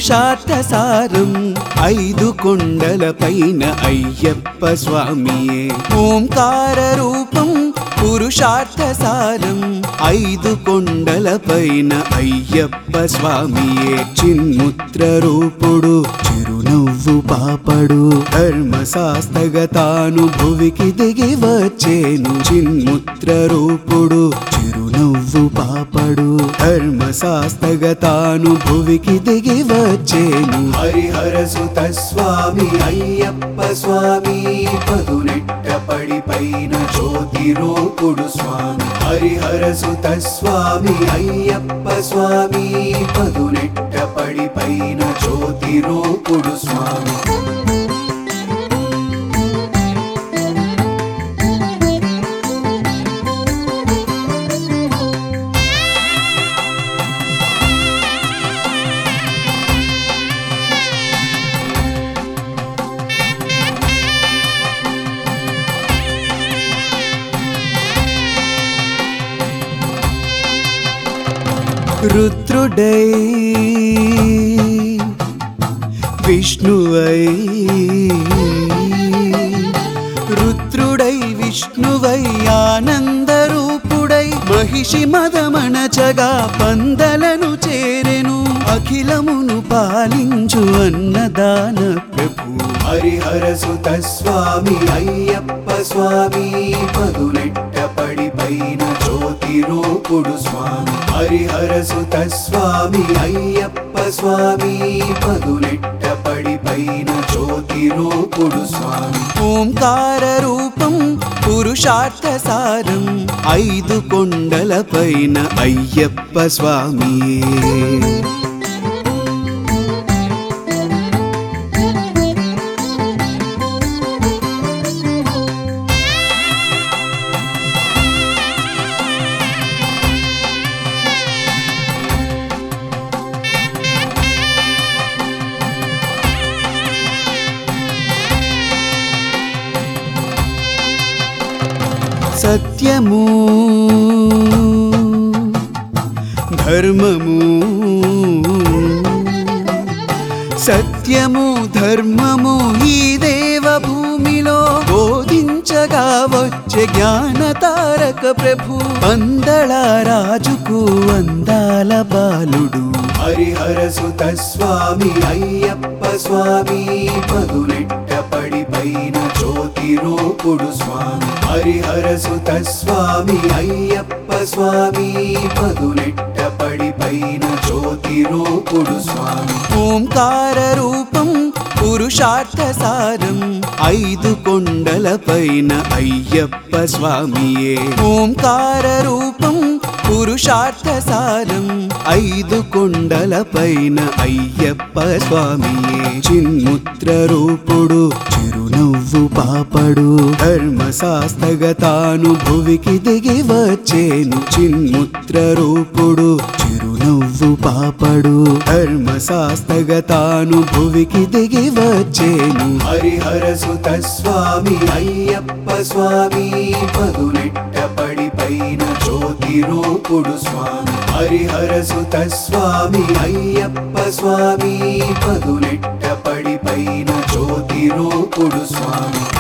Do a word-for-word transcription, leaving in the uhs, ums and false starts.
పురుషార్థ సారం ఐదు కొండల పైన అయ్యప్ప స్వామియే ఓంకార రూపం పురుషార్థ సారం ఐదు కొండల పైన అయ్యప్ప స్వామియే చిన్ముద్ర రూపుడు చిరునవ్వు పాపడు ధర్మశాస్త్రగతాను భువికి దిగి వచ్చేను చిన్ముద్ర రూపుడు చిరునవ్వు పాపడు ధర్మశాస్త్రగతాను భువికి దిగి వచ్చేను హరిహర సుత స్వామి అయ్యప్ప స్వామి పదునెట్ట పడి పైన జ్యోతి రూపుడు స్వామి హరిహర సుత స్వామి అయ్యప్ప స్వామి పదునెట్ట పడి పైన జ్యోతి రూపుడు స్వామి రుద్రుడై విష్ణువై రుద్రుడై విష్ణువై ఆనందరూపుడై మహిషి మదమణచగా పందలను చేరెను అఖిలమును పాలించు అన్నదాన ప్రభు హరిహర సుత స్వామి అయ్యప్ప స్వామి పదునెట్ట పడి పైన జ్యోతి రూపుడు స్వామి హరిహర సుత స్వామి అయ్యప్ప స్వామి పదునెట్ట పడి పైన జ్యోతి రూపుడు స్వామి ఓంకార రూపం పురుషార్థ సారం ఐదు కొండల పైన అయ్యప్ప స్వామియే సత్యము ధర్మము సత్యము ధర్మము ఈ దేవ భూమిలో బోధించగా వచ్చే జ్ఞాన తారక ప్రభు పందళ రాజుకు అందాల బాలుడు హరిహర సుత స్వామి అయ్యప్ప స్వామి పదునెట్ట పడి పైన జ్యోతి రూపుడు స్వామి హరిహర సుత స్వామి అయ్యప్ప స్వామి పదునెట్ట పడి పైన జ్యోతి రూపుడు స్వామి ఓంకార రూపం పురుషార్థ సారం ఐదు కొండల పైన అయ్యప్ప స్వామియే ఓంకార రూపం పురుషార్థ సారం ఐదు కొండల పైన అయ్యప్ప స్వామియే చిన్ముద్ర రూపుడు చిరునవ్వు పాపడు ధర్మశాస్త్రగతాను భువికి దిగి వచ్చేను చిన్ముద్ర రూపుడు చిరునవ్వు పాపడు ధర్మశాస్త్రగతాను భువికి దిగి వచ్చేను హరిహర సుత స్వామి అయ్యప్ప స్వామి పదునెట్ట పడి పైన జ్యోతి రూపుడు స్వామి హరిహర సుత స్వామి అయ్యప్ప స్వామి పదునెట్ట పడి పైన జ్యోతి రూపుడు స్వామి